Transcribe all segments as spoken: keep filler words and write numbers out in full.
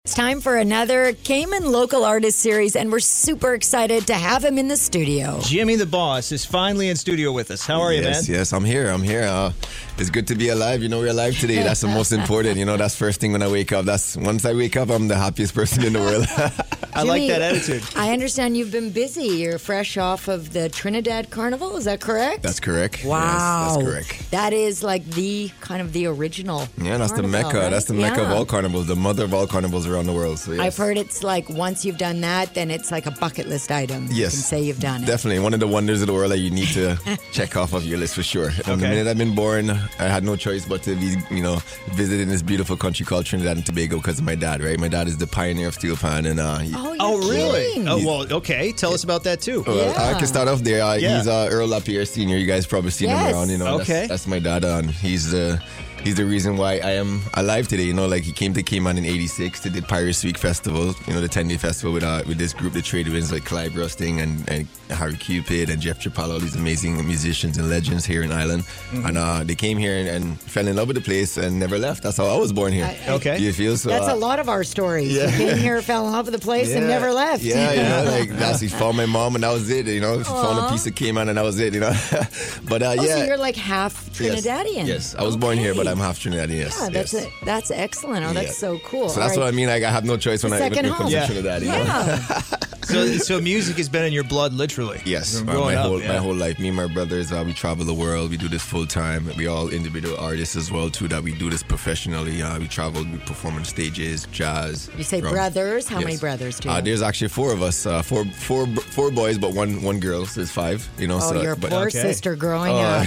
It's time for another Cayman Local Artist Series, and we're super excited to have him in the studio. Jimmy the Boss is finally in studio with us. How are you, yes, man? Yes, I'm here. I'm here. Uh, it's good to be alive. You know, we're alive today. That's the most important. You know, that's first thing when I wake up. That's once I wake up, I'm the happiest person in the world. I Jimmy, like that attitude. I understand you've been busy. You're fresh off of the Trinidad Carnival. Is that correct? That's correct. Wow. Yes, that's correct. That is like the kind of the original. Yeah, that's carnival, the mecca. right? That's the mecca Yeah. of all carnivals, the mother of all carnivals around the world. So yes. I've heard it's like once you've done that, then it's like a bucket list item. Yes. You can say you've done it. Definitely. One of the wonders of the world that you need to check off of your list for sure. From the Okay. minute I've been born, I had no choice but to be, you know, visiting this beautiful country called Trinidad and Tobago because of my dad, right? My dad is the pioneer of steel pan. And, uh, he, Oh, you're Oh, really? kidding. Oh, well, okay. Tell us about that, too. Well, Yeah. I can start off there. Uh, Yeah. He's uh, Earl Lapierre Senior You guys probably seen Yes. him around. You know, Okay. That's, that's my dad. Uh, and he's the he's the reason why I am alive today. You know, like he came to Cayman in eighty-six to the Pirates Week Festival. You know, the ten-day festival with uh, with this group, the Trade Winds, like Clive Rusting and, and Harry Cupid and Jeff Chapala, all these amazing musicians and legends here in Ireland. Mm-hmm. And uh, they came here and, and fell in love with the place and never left. That's how I was born here. I- I- Okay. You feel so? That's uh, a lot of our stories. yeah. We came here, fell in love with the place, and Yeah. never left. Yeah, you know, like that's he found my mom and that was it. You know, found a piece of Cayman and that was it. You know, but uh, Oh, yeah. so you're like half Yes. Trinidadian. Yes, I was born here, but Okay. I'm half Trinidadian. Yes, Yeah, that's yes. it. That's excellent. Oh, that's Yeah. so cool. So that's All what I right. mean. Like I have no choice when The I when second it comes home. to Trinidad. You know? Yeah. So, so music has been in your blood, literally. Yes, From my, growing my up, whole yeah. my whole life. Me and my brothers, uh, we travel the world. We do this full time. We all individual artists as well too. That we do this professionally. Uh, we travel. We perform on stages, jazz. You say drum. brothers? How many Yes. brothers do you Uh, have? there's actually four of us. Uh, four four four boys, but one one girl. So there's five. You know. Oh, so, your but, poor okay. sister growing up.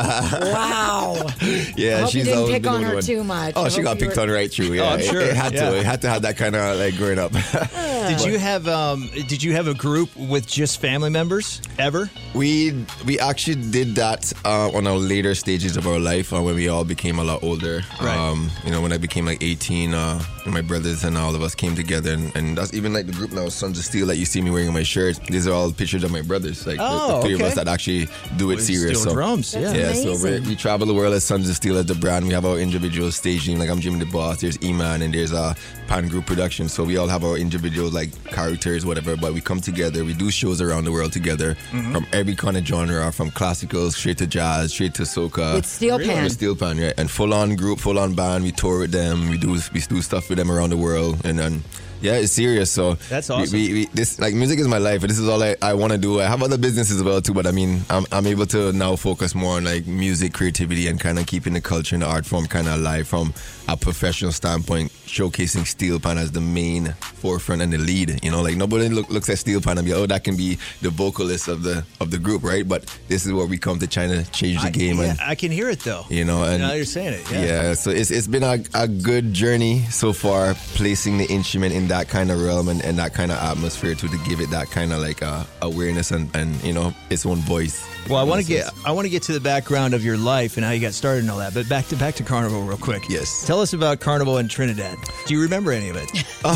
Wow. Yeah, I hope you she's didn't always pick been on the her one. too much. Oh, I she hope got you picked were- on right through. Yeah, I'm It- sure. It, had Yeah. to. It had to have that kind of like growing up. Did you have um? Did you have a group with just family members ever? We we actually did that uh, on our later stages of our life uh, when we all became a lot older. Right. Um, you know, when I became like eighteen, uh, my brothers and all of us came together, and, and that's even like the group now, Sons of Steel, that you see me wearing on my shirt. These are all pictures of my brothers, like the- Oh, the, three okay. of us that actually do it Steel serious. So, drums. That's Yeah. yeah, so we amazing. we travel the world as Sons of Steel as the brand. We have our individual staging. Like I'm Jimmy the Boss. There's E-Man and there's uh, Pan Group Production. So we all have our individual like characters, whatever. But we come together. We do shows around the world together from every kind of genre, from classical straight to jazz, straight to soca. With Steel Really? Pan. With Steel Pan, right? And full on group, full on band. We tour with them. We do we do stuff with them around the world, and then. Yeah, it's serious. So That's we- awesome. We, we, this like music is my life. This is all I, I want to do. I have other businesses as well too, but I mean, I'm I'm able to now focus more on like music, creativity, and kind of keeping the culture and the art form kind of alive from a professional standpoint, showcasing Steel Pan as the main forefront and the lead. You know, like nobody look, looks at Steel Pan and be, oh, that can be the vocalist of the of the group, right? But this is where we come to try to change the I, game, yeah, and I can hear it though. you know, and now you're saying it. Yeah. yeah, so it's it's been a, a good journey so far, placing the instrument in that kind of realm and, and that kind of atmosphere to, to give it that kind of like uh, awareness and, and you know its own voice. Well, I want to Yes, get I want to get to the background of your life and how you got started and all that. But back to back to Carnival real quick. Yes. Tell us about Carnival in Trinidad. Do you remember any of it?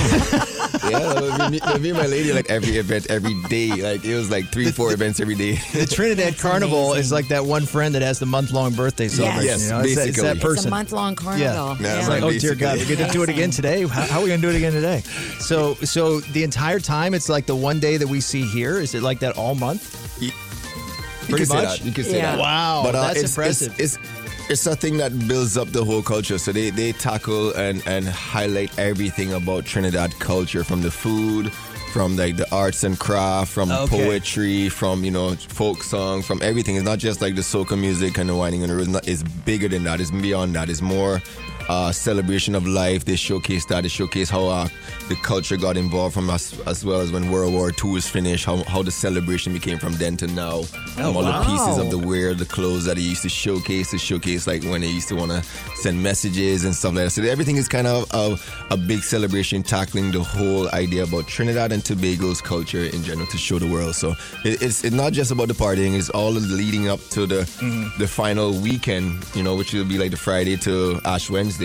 Yeah, me, me and my lady like every event every day. Like it was like three, four events every day. The Trinidad That's Carnival amazing. is like that one friend that has the month long birthday celebration. Yes, you know? It's, that, it's that basically. person. It's a month-long carnival. Yeah. It's Yeah. like, oh dear God, we're Basically. going to do it again today. How, how are we going to do it again today? So, so the entire time, it's like the one day that we see here. Is it like that all month? You Pretty can say much? that. You can say Yeah. that. Wow, But uh, that's it's, impressive. It's, it's it's a thing that builds up the whole culture. So they, they tackle and, and highlight everything about Trinidad culture, from the food, from like the arts and craft, from Okay. poetry, from you know folk song, from everything. It's not just like the soca music and the whining and the rhythm. It's bigger than that. It's beyond that. It's more uh, celebration of life. They showcase that. They showcase how uh, the culture got involved from us, as well as when World War Two was finished. How how the celebration became from then to now. Oh, Um, all wow. the pieces of the wear, the clothes that they used to showcase, to showcase like when they used to want to send messages and stuff like that. So everything is kind of a, a big celebration, tackling the whole idea about Trinidad and Tobago's culture in general to show the world. So it, it's it's not just about the partying; it's all of the leading up to the the final weekend, you know, which will be like the Friday to Ash Wednesday.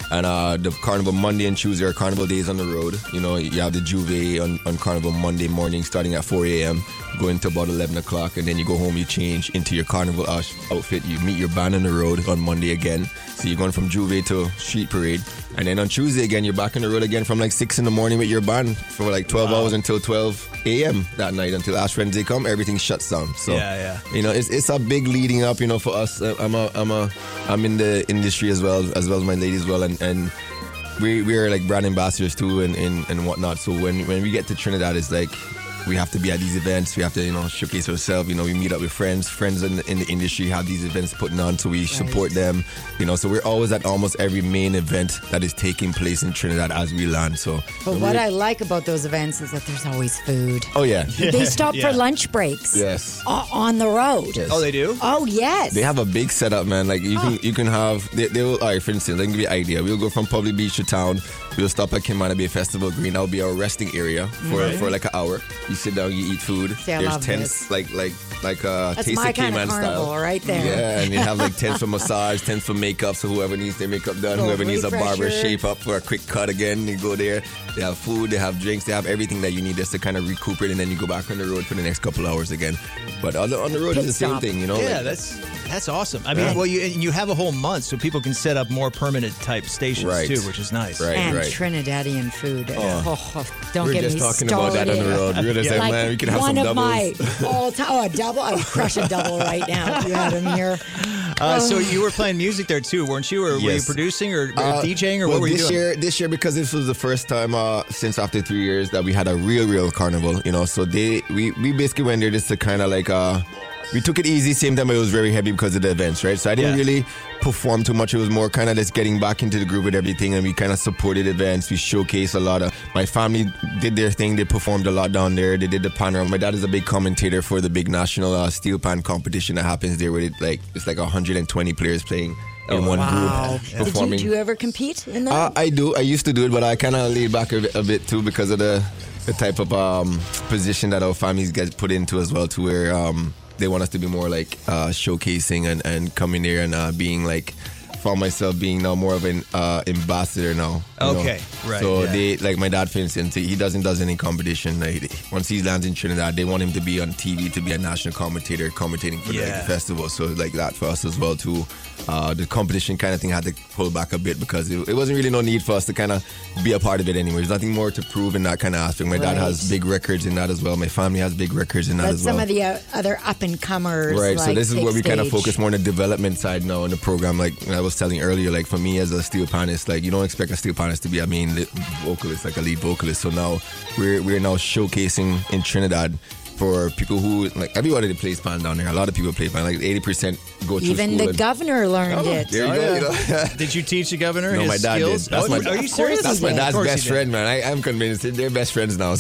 And uh, the Carnival Monday and Tuesday are Carnival days on the road. You know, you have the Juve on, on Carnival Monday morning starting at four a.m., going to about eleven o'clock, and then you go home, you change into your Carnival outfit. You meet your band on the road on Monday again. So you're going from Juve to Street Parade. And then on Tuesday again, you're back on the road again from like six in the morning with your band for like twelve wow. hours until twelve a.m. that night until Ash Wednesday come. Everything shuts down. So, yeah, yeah. you know, it's it's a big leading up, you know, for us. I'm a, I'm a, I'm in the industry as well, as well as my lady as well. And, and we, we are like brand ambassadors too and, and, and whatnot. So when, when we get to Trinidad, it's like, we have to be at these events. We have to, you know, showcase ourselves. You know, we meet up with friends. Friends in the, in the industry have these events putting on, so we right. support them. You know, so we're always at almost every main event that is taking place in Trinidad as we land. So, but what I like about those events is that there's always food. Oh yeah, they stop yeah. for lunch breaks. Yes, o- on the road. Yes. Oh, they do. Oh yes, they have a big setup, man. Like you oh. can you can have. They, they will. All right, for instance, let me give you an idea. We'll go from Public Beach to town. We'll stop at Kimana Bay Festival Green. That'll be our resting area for right. for like an hour. You sit down, you eat food. See, I There's love tents this. like like like uh That's Taste my of kind Cayman of carnival style right there. Yeah, and you have like tents for massage, tents for makeup, so whoever needs their makeup done, Little whoever needs a barber refresher. shape up for a quick cut again, you go there. They have food, they have drinks, they have everything that you need just to kind of recuperate, and then you go back on the road for the next couple hours again. But on the, on the road Pit is the same stop. thing, you know. Yeah, like, that's that's awesome. I mean, Yeah. well, you and you have a whole month, so people can set up more permanent type stations Right. too, which is nice. Right. And Trinidadian food. Oh, oh, don't we get were just me talking started. about that on the road. We were just saying, Like man, we can have one some of doubles. my all time. Oh, a double. I'd crush a double right now if you had him here. Uh, so you were playing music there too, weren't you? Or were you Yes. producing or, or Uh, DJing or well, what were you this doing? year, this year, because this was the first time uh, since after three years that we had a real, real carnival. You know, so they we, we basically went there just to kind of like uh, we took it easy. Same time, it was very heavy because of the events, right? So I didn't Yeah. really perform too much. It was more kind of just getting back into the groove with everything, and we kind of supported events. We showcased a lot of. My family did their thing. They performed a lot down there. They did the panorama. My dad is a big commentator for the big national uh, steel pan competition that happens there, where it like it's like one hundred twenty players playing in one Wow. group Did you, performing. did you ever compete in that? Uh, I do. I used to do it, but I kind of laid back a bit, a bit too because of the the type of um, position that our families get put into as well, to where um, they want us to be more like uh, showcasing and, and coming there and uh, being like, found myself being now more of an uh, ambassador now. you know. Okay, right, So yeah. they, like my dad, for instance, he doesn't does any competition. Like, once he lands in Trinidad, they want him to be on T V, to be a national commentator, commentating for the, like, Yeah. the festival. So like that for us as well too. Uh, the competition kind of thing had to pull back a bit because it, it wasn't really no need for us to kind of be a part of it anyway. There's nothing more to prove in that kind of aspect. My dad Right. has big records in that as well. My family has big records in that Let as well. some of the uh, other up and comers. Right, like, so this is take where we kind of stage. focus more on the development side now in the program. Like I was telling earlier, like for me as a steel panist, like you don't expect a steel panist to be a main li- vocalist, like a lead vocalist. So now we're we're now showcasing in Trinidad for people who, like everybody that plays pan down there. A lot of people play pan, like eighty percent go through Even school. the and- governor learned Oh, it. there you Oh, go. yeah. You know? Did you teach the governor No, his my dad skills? did. That's Oh, my- are you Of serious? course That's he my did. dad's Of course best he did. friend, man. I, I'm convinced they're best friends now.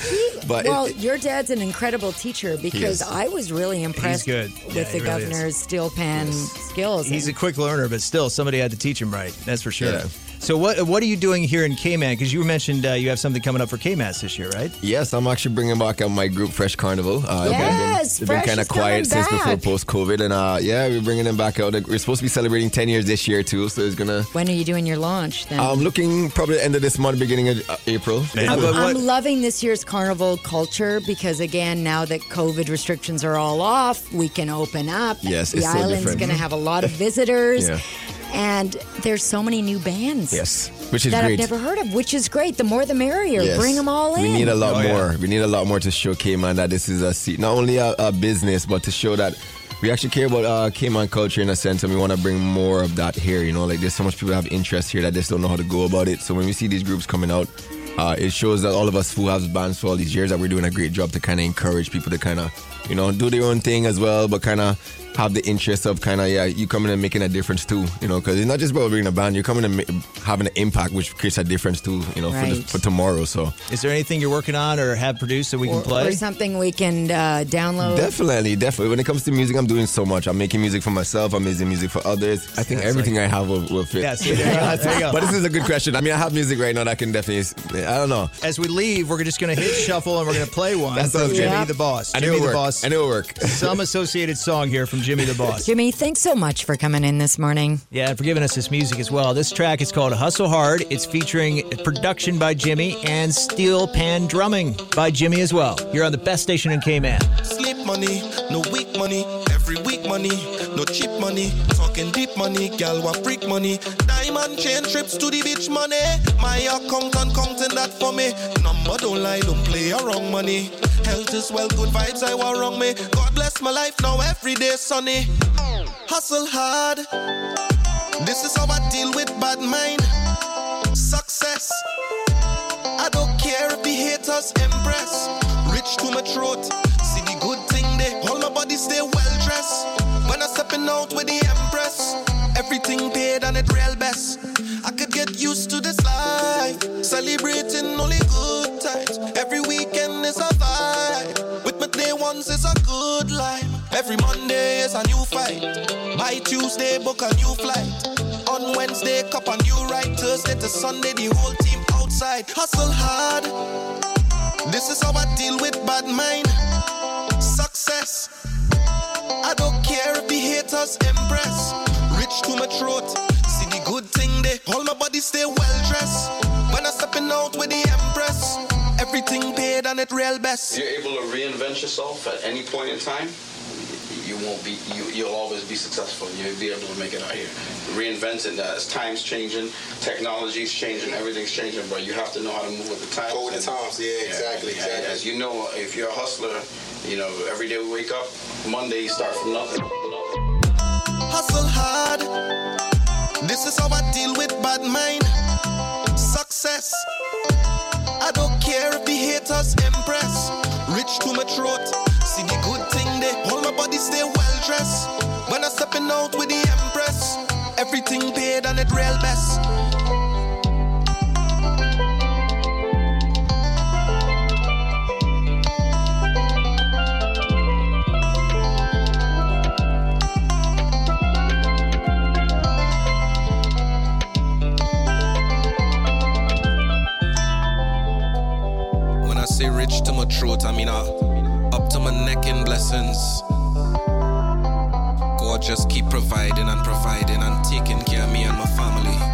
but Well, it, your dad's an incredible teacher because is. I was really impressed good. with Yeah, the he really is. governor's steel pan skills. He's a And quick learner, but still, somebody had to teach him right. That's for sure. Yeah. So what what are you doing here in Cayman? Because you mentioned uh, you have something coming up for Cayman this year, right? yes, I'm actually bringing back uh, my group Fresh Carnival. Uh, Yes, they've been, Fresh kind of is coming quiet since before back. post-COVID, and uh, yeah, we're bringing them back out. We're supposed to be celebrating ten years this year too, so it's gonna. when are you doing your launch then? I'm looking probably the end of this month, beginning of uh, April. Uh, I'm, but I'm what- loving this year's carnival culture because again, now that COVID restrictions are all off, we can open up. Yes, the it's so island's different. going to have a lot of visitors, Yeah. and there's so many new bands. Yes, which is that great. I've never heard of, which is great. The more, the merrier. Yes. Bring them all in. We need a lot Oh, yeah. more. We need a lot more to show Cayman that this is a se- not only a, a business, but to show that we actually care about uh, Cayman culture in a sense, and we want to bring more of that here. You know, like there's so much people have interest here that just don't know how to go about it. So when we see these groups coming out, uh, it shows that all of us who have bands for all these years that we're doing a great job to kind of encourage people to kind of, you know, do their own thing as well, but kind of have the interest of kind of, yeah, you coming and making a difference too, you know, because it's not just about being a band, you're coming and ma- having an impact, which creates a difference too, you know, for, the, Right. for tomorrow. So Is there anything you're working on or have produced that we or, can play? or something we can uh, download. definitely, definitely. When it comes to music, I'm doing so much. I'm making music for myself. I'm making music for others. I think That's everything I have will, will fit. Yeah, see, there you go. There you go. But this is a good question. I mean, I have music right now that can definitely, I don't know. As we leave, we're just going to hit shuffle and we're going to play one. That sounds from good. Jimmy the Boss. I Jimmy knew it the work. Boss. I knew it work. Some associated song here from Jimmy the Boss. Jimmy, thanks so much for coming in this morning. Yeah, and for giving us this music as well. This track is called Hustle Hard. It's featuring production by Jimmy and steel pan drumming by Jimmy as well. You're on the best station in Cayman. Sleep money, no weak money. Every week money, no cheap money. Talking deep money, gal want freak money. Diamond chain trips to the beach money. My accountant counting that for me. Number don't lie, don't play around money. Health is well, good vibes, I want wrong me. God bless my life now, every day sunny. Hustle hard. This is how I deal with bad mind. Success. I don't care if the haters impress. Rich to my throat. See the good thing there. All my body stay well dressed. When I stepping out with the Empress, everything paid and it real best. I could get used to this life, celebrating only good times. Every weekend is a vibe. With my day ones is a good life. Every Monday is a new fight. By Tuesday book a new flight. On Wednesday cup a new ride. Thursday to Sunday the whole team outside. Hustle hard. This is how I deal with bad mind. Success. I don't care if the haters impress. Rich to my throat. See the good thing there. All my body stay well dressed. When I stepping out with the Empress, everything paid and it real best. You're able to reinvent yourself at any point in time. You won't be. You, you'll always be successful. You'll be able to make it out here. Reinventing that as times changing, technology's changing, everything's changing. But you have to know how to move with the times. Go with the times. Yeah, exactly. Yeah, exactly. as you know, if you're a hustler, you know every day we wake up. Monday you start from nothing. Hustle hard. This is how I deal with bad mind. Success. I don't care if the haters impress. Rich to my throat. See the good thing there. All my body stay well dressed. When I stepping out with the Empress, everything paid and it real best. When I say rich to my throat, I mean uh, up to my neck in blessings. God just keep providing and providing and taking care of me and my family.